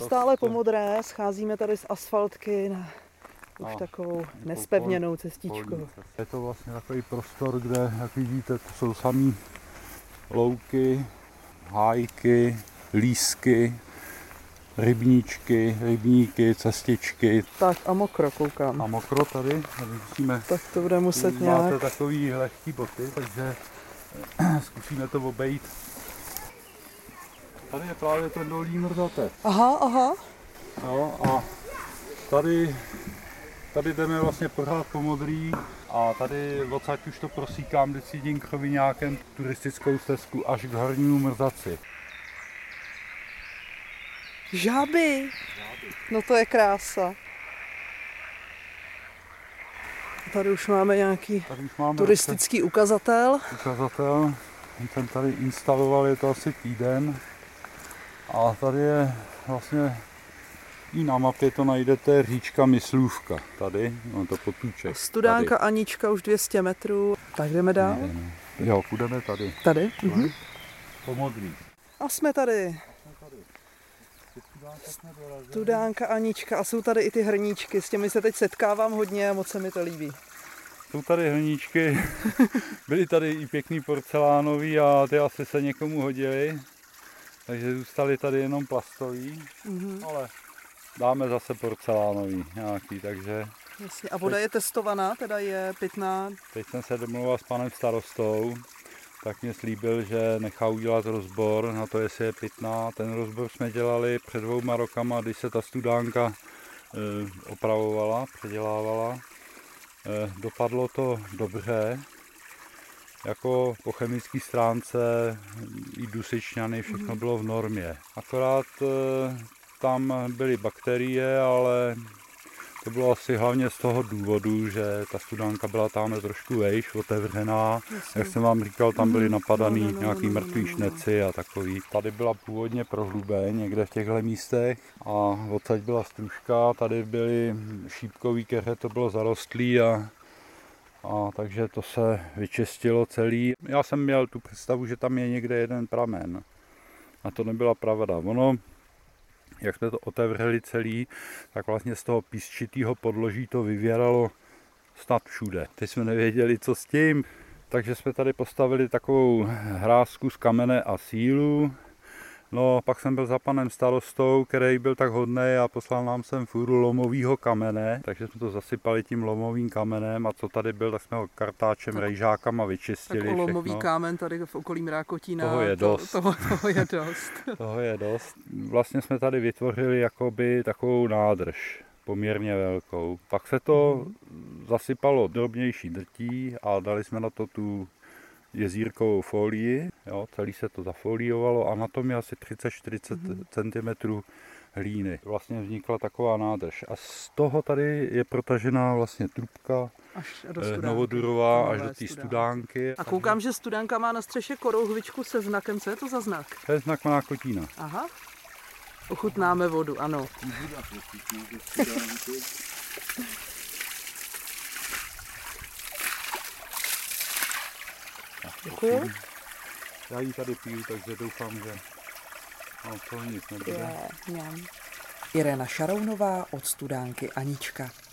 Stále po modré, scházíme tady z asfaltky na už takovou nespevněnou cestičku. Je to vlastně takový prostor, kde, jak vidíte, to jsou samý louky, hájky, lísky, rybníčky, rybníky, cestičky. Tak a mokro koukám. A mokro tady musíme... Tak to bude muset nějak... Máte takový lehký boty, takže zkusíme to obejít. Tady je právě ten dolní mrzatec. Aha. Jo, a tady jdeme vlastně pořád po modrý a tady odsaď už to prosíkám decidím Kroviňákem turistickou stezku až k hornímu mrzaci. Žáby! No to je krása. Tady už máme nějaký turistický ukazatel. Ten tady instaloval, je to asi týden. A tady je vlastně i na mapě to najdete říčka Myslůvka. Tady, no to potůček. Studánka tady. Anička už 200 metrů. Tak jdeme dál? Ne. Jo, půjdeme tady. Tady? Po modrý. A jsme tady. Studánka Anička a jsou tady i ty hrníčky, s těmi se teď setkávám hodně a moc se mi to líbí. Jsou tady hrníčky, byly tady i pěkný porcelánový a ty asi se někomu hodily, takže zůstaly tady jenom plastový, ale dáme zase porcelánový nějaký, takže... Jasně. A voda je testovaná, teda je pitná? Teď jsem se domluvil s panem starostou, tak mě slíbil, že nechá udělat rozbor na to, jestli je pitná. Ten rozbor jsme dělali před 2 rokama, když se ta studánka opravovala, předělávala. Dopadlo to dobře, jako po chemické stránce i dusičňany, všechno bylo v normě. Akorát tam byly bakterie, ale to bylo asi hlavně z toho důvodu, že ta studánka byla tam trošku vejš, otevřená. Jak jsem vám říkal, tam byly napadaný nějaký mrtví šneci a takový. Tady byla původně prohlubeň někde v těchto místech a odsaď byla stružka, tady byly šípkový keře, to bylo zarostlý a takže to se vyčistilo celý. Já jsem měl tu představu, že tam je někde jeden pramen a to nebyla pravda. Ono, jak jsme to otevřeli celý, tak vlastně z toho písčitého podloží to vyvěralo snad všude. Teď jsme nevěděli, co s tím, takže jsme tady postavili takovou hrázku z kamene a sílu. No, pak jsem byl za panem starostou, který byl tak hodnej a poslal nám sem fůru lomového kamene, takže jsme to zasypali tím lomovým kamenem a co tady byl, tak jsme ho kartáčem, rejžákama vyčistili. Tak lomový kámen tady v okolí Mrákotína, toho je dost. Toho je dost. Toho je dost. Vlastně jsme tady vytvořili jakoby takovou nádrž, poměrně velkou. Pak se to zasypalo drobnější drtí a dali jsme na to tu jezírkovou folii, jo, celý se to zafoliovalo a na tom je asi 30-40 cm hlíny. Vlastně vznikla taková nádrž a z toho tady je protažená vlastně trubka novodurová až do té studánky. A koukám, že studánka má na střeše korouhvičku se znakem, co je to za znak? To je znak Mrákotína. Aha, ochutnáme vodu, ano. Děkuji. Já ji tady piju, takže doufám, že to nic nebude. Irena Šarounová od studánky Anička.